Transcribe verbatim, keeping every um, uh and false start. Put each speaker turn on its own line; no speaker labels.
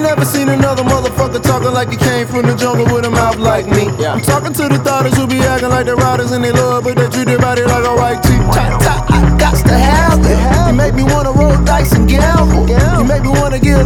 never seen another motherfucker talking like he came from the jungle with a mouth like me. Yeah. I'm talking to the thoughters who be acting like they're riders and they love, but they treat their body like a white tee. Top, top, I got to have it. You make me wanna roll dice and gamble. You make me wanna give